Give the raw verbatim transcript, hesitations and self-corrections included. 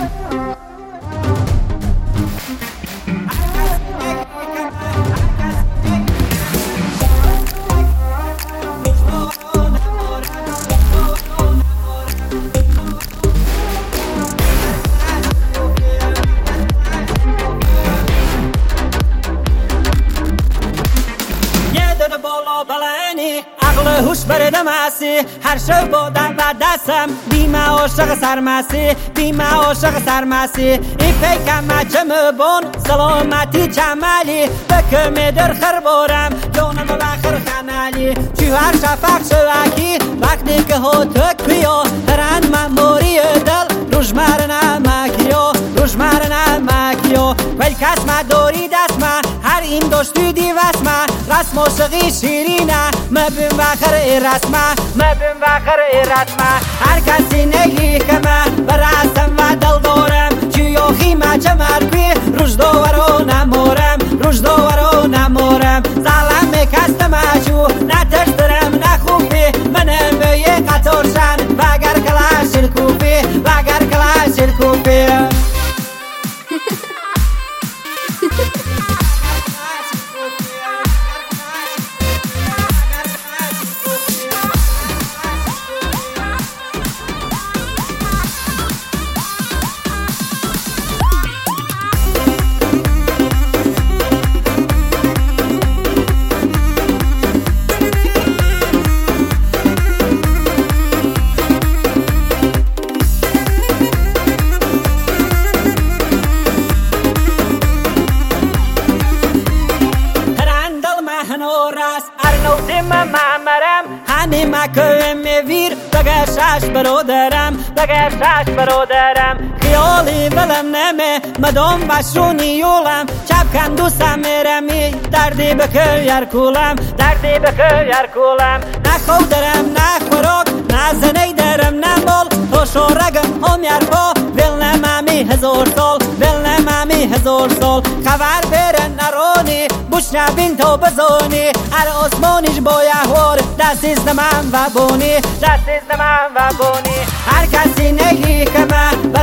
عقل هوش بردم اسی هر شب با در و دستم بیمه عاشق سرمسی بیمه عاشق سرمسی ای پیکم جمع بون سلامتی جمالی بکم در خربارم جانم بخر خنالی چی هر شفق شواکی وقتی که هاتک بیا هران مموری دل روشمر نمکیو روشمر نمکیو ولی کس ما دوری دست ما هر این داشتی دیوست ما رسم عاشقی شیرینه مبین وخر ای رسمه مبین وخر ای رسمه هر کسی نگی که من برسم و دل دارم چیوخی ما جمر بی روش دوارو نمورم روش دوارو نمورم ظلم کست مجو نتشترم نخوبی منم به یه قطار شن وگر کلاش الکوبی وگر کلاش الکوبی ارنودیم معمرم هنی مکویم میویر بگشش برادرم بگشش برادرم خیالی ولم نمی مدام بشرونی یولم چپ کن دوستم میرمی دردی بکر یرکولم دردی بکر یرکولم نخو درم نخوراک نزنی درم نمال خوشورگم هم یرپا ول نمامی هزار سال ول نمامی هزار سال خبر برن نرانی بوش نبین تو بزانی هر آسمانیش با یهوار دستیز من و بونی دستیز من و بونی هر کسی نگی که من